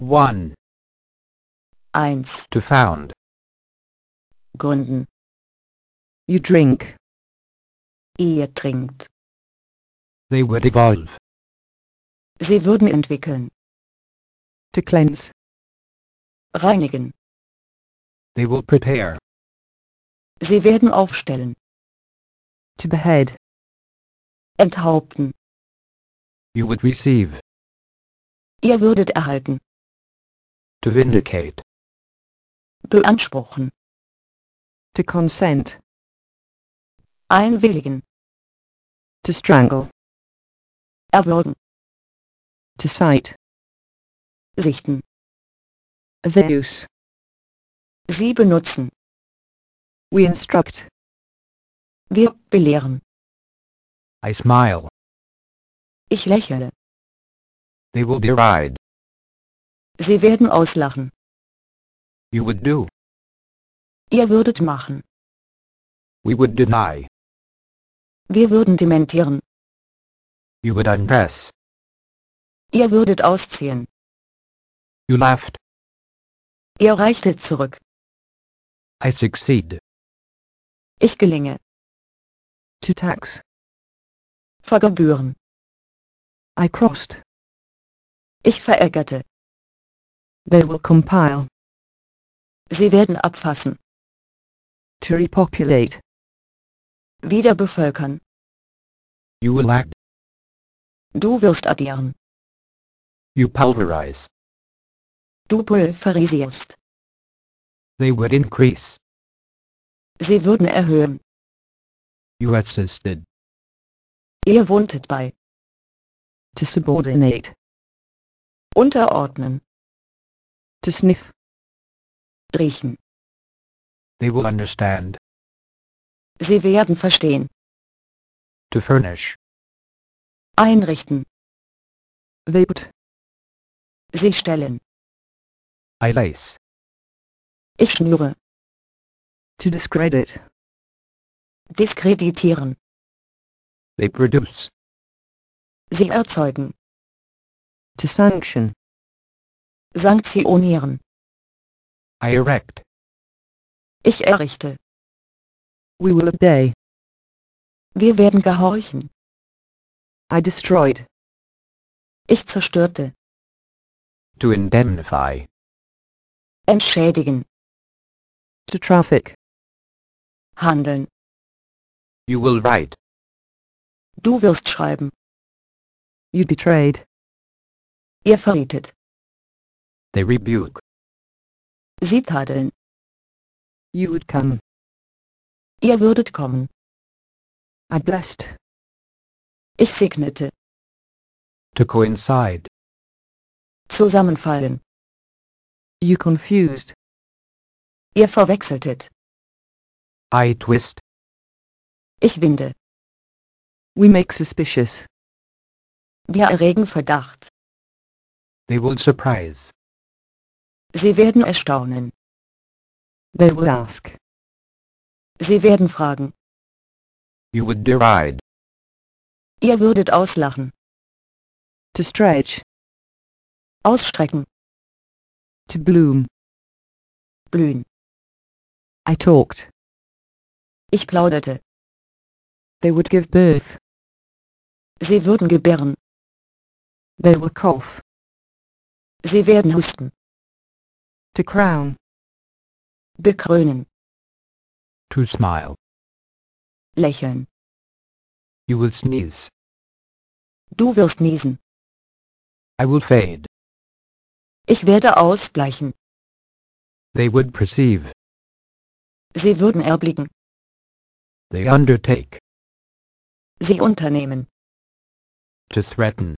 1. 1. To found. Gründen. You drink. Ihr trinkt. They would evolve. Sie würden entwickeln. To cleanse. Reinigen. They will prepare. Sie werden aufstellen. To behead. Enthaupten. You would receive. Ihr würdet erhalten. To vindicate. Beanspruchen. To consent. Einwilligen. To strangle. Erwürgen. To cite. Sichten. The use. Sie benutzen. We instruct. Wir belehren. I smile. Ich lächle. They will deride. Sie werden auslachen. You would do. Ihr würdet machen. We would deny. Wir würden dementieren. You would undress. Ihr würdet ausziehen. You laughed. Ihr reichtet zurück. I succeed. Ich gelinge. To tax. Vergebühren. I crossed. Ich verärgerte. They will compile. Sie werden abfassen. To repopulate. Wieder bevölkern. You will act. Du wirst addieren. You pulverize. Du pulverisierst. They would increase. Sie würden erhöhen. You assisted. Ihr wohntet bei. To subordinate. Unterordnen. To sniff. Riechen. They will understand. Sie werden verstehen. To furnish. Einrichten. They put. Sie stellen. I lace. Ich schnüre. To discredit. Diskreditieren. They produce. Sie erzeugen. To sanction. Sanktionieren. I erect. Ich errichte. We will obey. Wir werden gehorchen. I destroyed. Ich zerstörte. To indemnify. Entschädigen. To traffic. Handeln. You will write. Du wirst schreiben. You betrayed. Ihr verrietet. They rebuke. Sie tadeln. You would come. Ihr würdet kommen. I blessed. Ich segnete. To coincide. Zusammenfallen. You confused. Ihr verwechseltet. I twist. Ich winde. We make suspicious. Wir erregen Verdacht. They will surprise. Sie werden erstaunen. They will ask. Sie werden fragen. You would deride. Ihr würdet auslachen. To stretch. Ausstrecken. To bloom. Blühen. I talked. Ich plauderte. They would give birth. Sie würden gebären. They will cough. Sie werden husten. To crown. Bekrönen. To smile. Lächeln. You will sneeze. Du wirst niesen. I will fade. Ich werde ausbleichen. They would perceive. Sie würden erblicken. They undertake. Sie unternehmen. To threaten.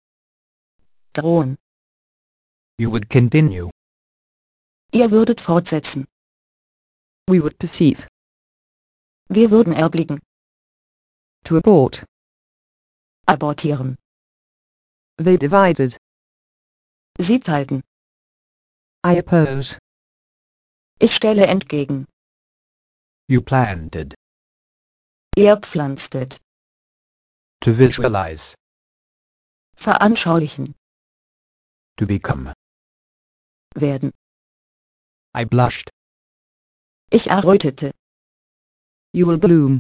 Drohen. You would continue. Ihr würdet fortsetzen. We would perceive. Wir würden erblicken. To abort. Abortieren. They divided. Sie teilten. I oppose. Ich stelle entgegen. You planted. Ihr pflanztet. To visualize. Veranschaulichen. To become. werden. I blushed. Ich errötete. You will bloom.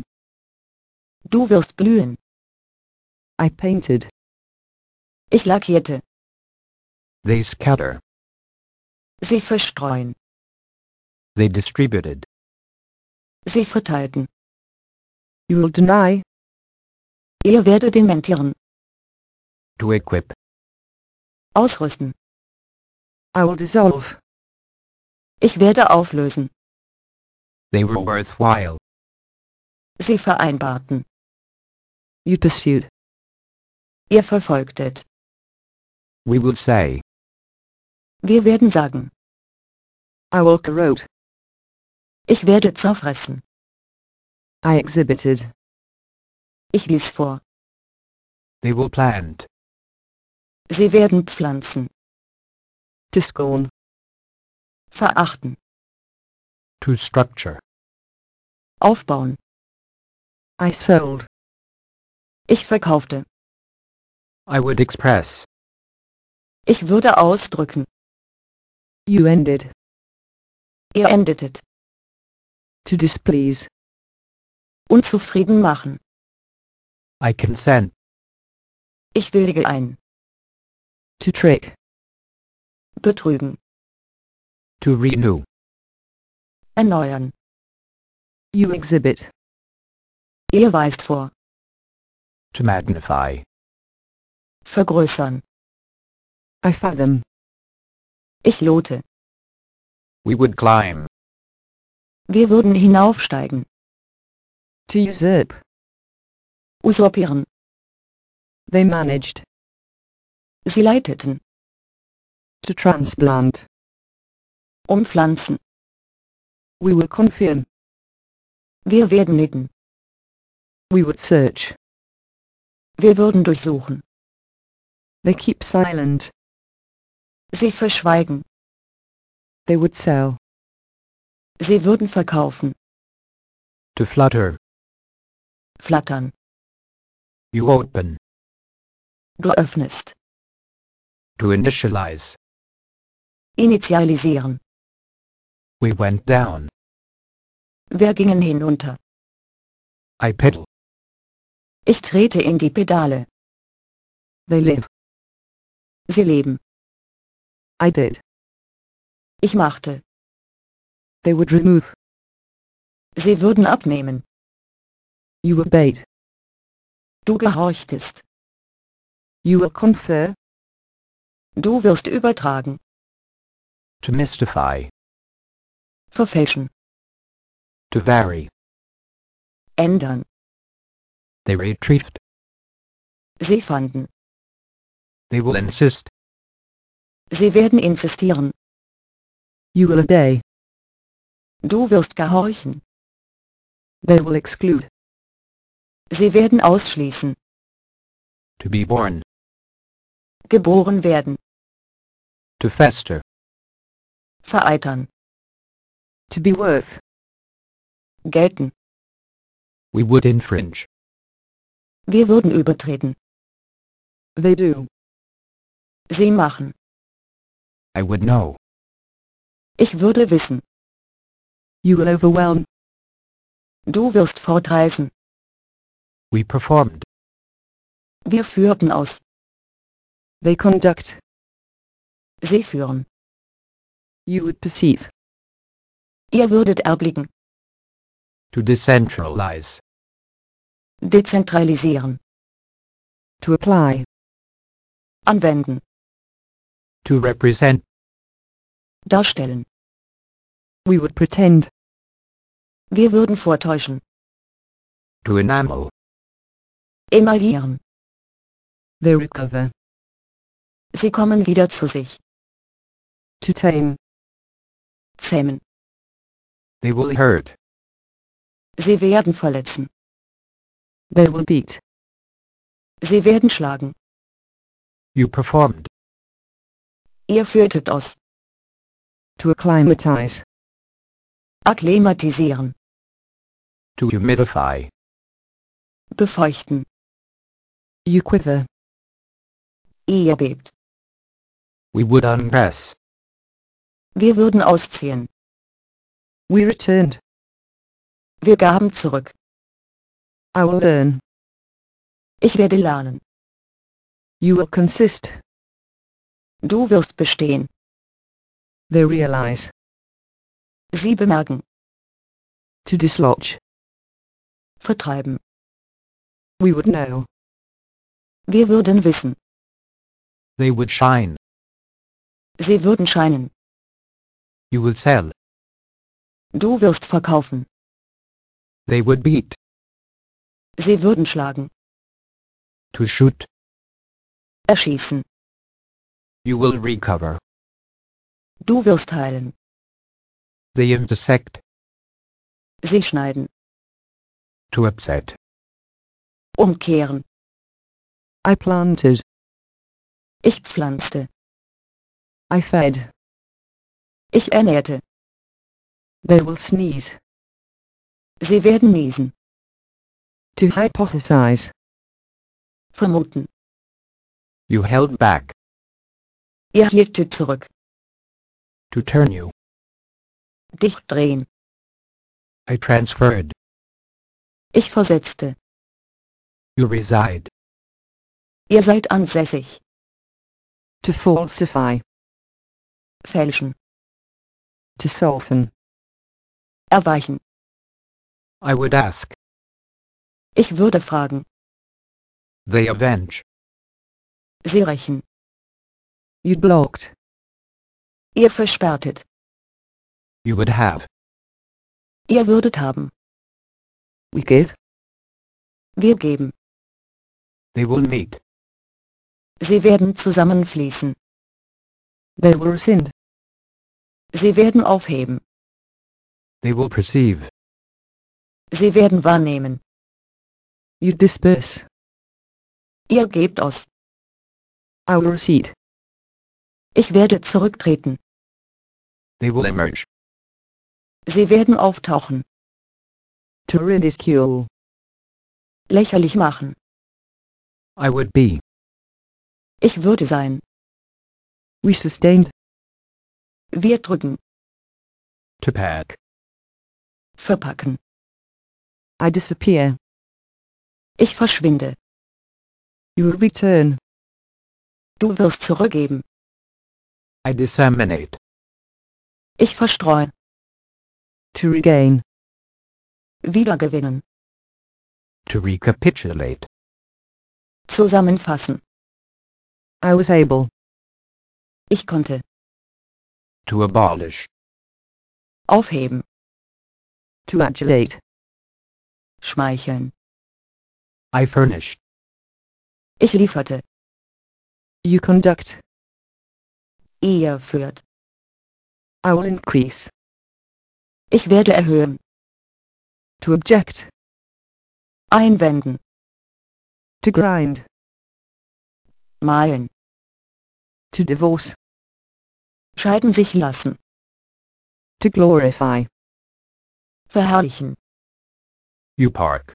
Du wirst blühen. I painted. Ich lackierte. They scatter. Sie verstreuen. They distributed. Sie verteilten. You will deny. Ihr werdet dementieren. To equip. Ausrüsten. I will dissolve. Ich werde auflösen. They were worthwhile. Sie vereinbarten. You pursued. Ihr verfolgtet. We will say. Wir werden sagen. I will corrode. Ich werde zerfressen. I exhibited. Ich ließ vor. They will plant. Sie werden pflanzen. To scorn. Verachten. To structure. Aufbauen. I sold. Ich verkaufte. I would express. Ich würde ausdrücken. You ended. Ihr endetet. To displease. Unzufrieden machen. I consent. Ich willige ein. To trick. Betrügen. To renew. Erneuern. You exhibit. Ihr weist vor. To magnify. Vergrößern. I fathom. Ich lote. We would climb. Wir würden hinaufsteigen. To usurp. Usurpieren. They managed. Sie leiteten. To transplant. Umpflanzen. We will confirm. Wir werden nicken. We would search. Wir würden durchsuchen. They keep silent. Sie verschweigen. They would sell. Sie würden verkaufen. To flutter. Flattern. You open. Du öffnest. To initialize. Initialisieren. We went down. Wir gingen hinunter. I pedal. Ich trete in die Pedale. They live. Sie leben. I did. Ich machte. They would remove. Sie würden abnehmen. You obeyed. Du gehorchtest. You will confer. Du wirst übertragen. To mystify. Verfälschen. To vary. Ändern. They retrieved. Sie fanden. They will insist. Sie werden insistieren. You will obey. Du wirst gehorchen. They will exclude. Sie werden ausschließen. To be born. Geboren werden. To fester. Vereitern. To be worth. Gelten. We would infringe. Wir würden übertreten. They do. Sie machen. I would know. Ich würde wissen. You will overwhelm. Du wirst fortreißen. We performed. Wir führten aus. They conduct. Sie führen. You would perceive. Ihr würdet erblicken. To decentralize. Dezentralisieren. To apply. Anwenden. To represent. Darstellen. We would pretend. Wir würden vortäuschen. To enamel. Emaillieren. They recover. Sie kommen wieder zu sich. To tame. Zähmen. They will hurt. Sie werden verletzen. They will beat. Sie werden schlagen. You performed. Ihr führtet aus. To acclimatize. Akklimatisieren. To humidify. Befeuchten. You quiver. Ihr bebt. We would undress. Wir würden ausziehen. We returned. Wir gaben zurück. I will learn. Ich werde lernen. You will consist. Du wirst bestehen. They realize. Sie bemerken. To dislodge. Vertreiben. We would know. Wir würden wissen. They would shine. Sie würden scheinen. You will sell. Du wirst verkaufen. They would beat. Sie würden schlagen. To shoot. Erschießen. You will recover. Du wirst heilen. They intersect. Sie schneiden. To upset. Umkehren. I planted. Ich pflanzte. I fed. Ich ernährte. They will sneeze. Sie werden niesen. To hypothesize. Vermuten. You held back. Ihr hieltet zurück. To turn you. Dich drehen. I transferred. Ich versetzte. You reside. Ihr seid ansässig. To falsify. Fälschen. To soften. Erweichen. I would ask. Ich würde fragen. They avenge. Sie rächen. You blocked. Ihr versperrtet. You would have. Ihr würdet haben. We give. Wir geben. They will meet. Sie werden zusammenfließen. They will rescind. Sie werden aufheben. They will perceive. Sie werden wahrnehmen. You disperse. Ihr gebt aus. I will recede. Ich werde zurücktreten. They will emerge. Sie werden auftauchen. To ridicule. Lächerlich machen. I would be. Ich würde sein. We sustained. Wir drücken. To pack. Verpacken. I disappear. Ich verschwinde. You will return. Du wirst zurückgeben. I disseminate. Ich verstreue. To regain. Wiedergewinnen. To recapitulate. Zusammenfassen. I was able. Ich konnte. To abolish. Aufheben. To adulate. Schmeicheln. I furnished. Ich lieferte. You conduct. Ihr führt. I will increase. Ich werde erhöhen. To object. Einwenden. To grind. Mahlen. To divorce. Scheiden sich lassen. To glorify. Verherrlichen. You park.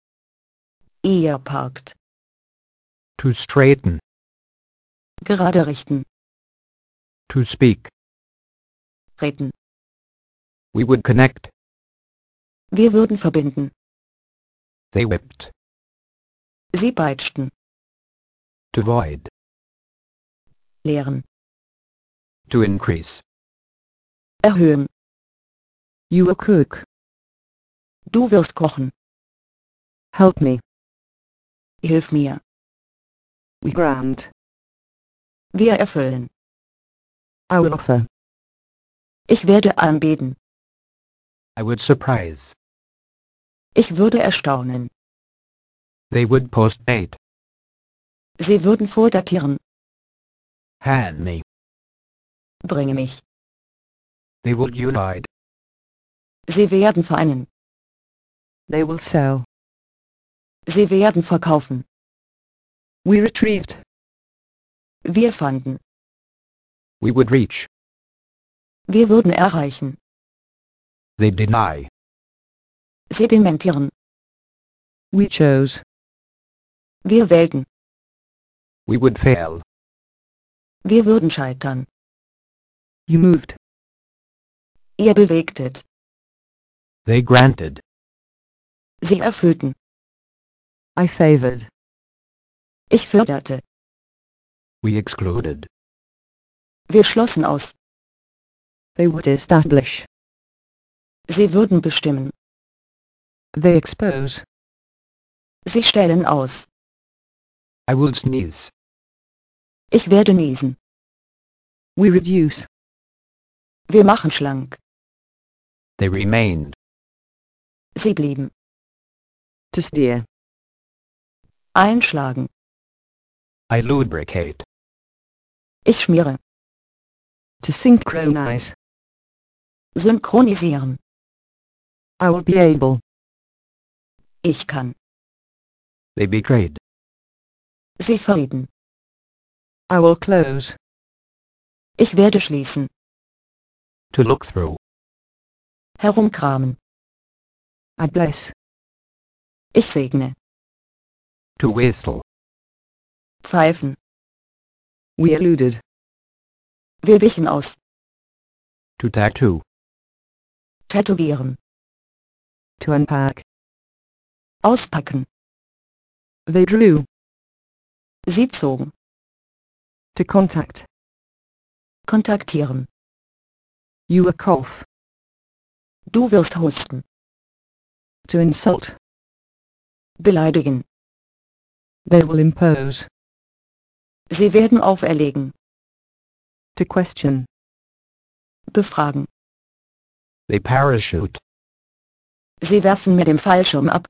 Ihr parkt. To straighten. Gerade richten. To speak. Reden. We would connect. Wir würden verbinden. They whipped. Sie peitschten. To void. Lehren. To increase. Erhöhen. You will cook. Du wirst kochen. Help me. Hilf mir. We grant. Wir erfüllen. I will offer. Ich werde anbieten. I would surprise. Ich würde erstaunen. They would postdate. Sie würden vordatieren. Hand me. Bringe mich. They would unite. Sie werden vereinen. They will sell. Sie werden verkaufen. We retrieved. Wir fanden. We would reach. Wir würden erreichen. They deny. Sie dementieren. We chose. Wir wählten. We would fail. Wir würden scheitern. You moved. Ihr bewegtet. They granted. Sie erfüllten. I favored. Ich förderte. We excluded. Wir schlossen aus. They would establish. Sie würden bestimmen. They expose. Sie stellen aus. I will sneeze. Ich werde niesen. We reduce. Wir machen schlank. They remained. Sie blieben. To steer. Einschlagen. I lubricate. Ich schmiere. To synchronize. Synchronisieren. I will be able. Ich kann. They betrayed. Sie verrieten. I will close. Ich werde schließen. To look through. Herumkramen. I bless. Ich segne. To whistle. Pfeifen. We eluded. Wir wichen aus. To tattoo. Tätowieren. To unpack. Auspacken. They drew. Sie zogen. To contact. Kontaktieren. You will cough. Du wirst husten. To insult. Beleidigen. They will impose. Sie werden auferlegen. To question. Befragen. They parachute. Sie werfen mit dem Fallschirm ab.